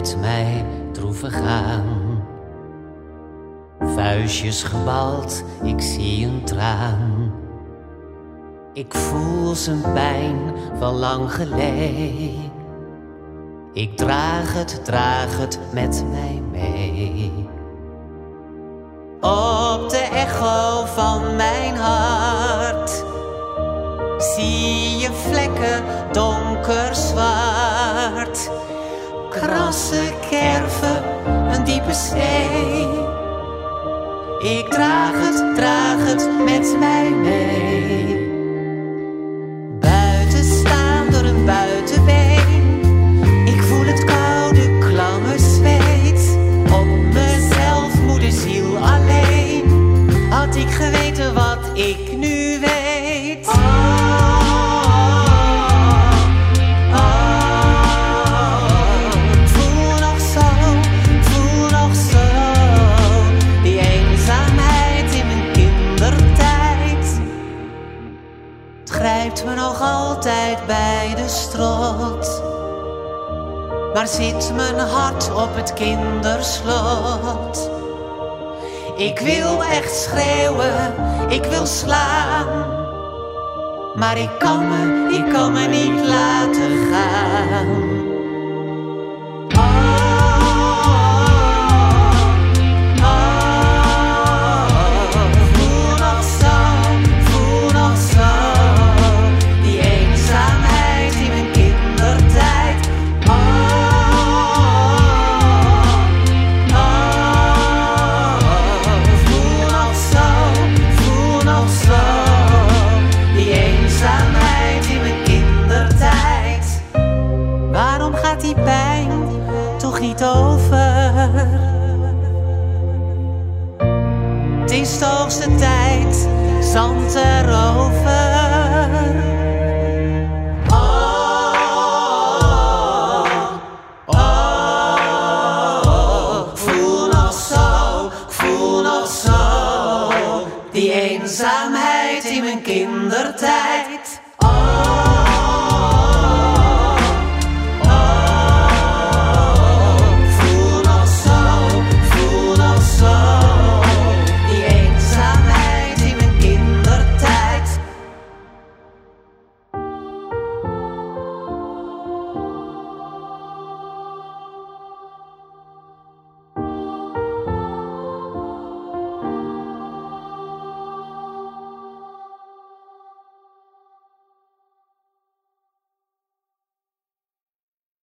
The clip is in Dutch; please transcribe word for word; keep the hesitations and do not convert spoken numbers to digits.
met mij droevig aan. Vuistjes gebald, ik zie een traan. Ik voel zijn pijn van lang geleden. Ik draag het, draag het met mij mee. Op de echo van mijn hart zie je vlekken donker zwart. Krassen kerven, een diepe snee. Ik draag het, draag het met mij mee. Buiten staan door een buitenbeen. Ik voel het koude, klamme zweet. Op mezelf, moederziel alleen. Had ik geweten wat ik nu weet. Oh, oh, oh. Voel nog zo, voel nog zo. Die eenzaamheid in mijn kindertijd. Het grijpt me nog altijd bij de strot. Maar zit mijn hart op het kinderslot. Ik wil echt schreeuwen, ik wil slaan. Maar ik kan me, ik kan me niet laten gaan. Die pijn toch niet over. Het is de hoogste tijd, zand erover.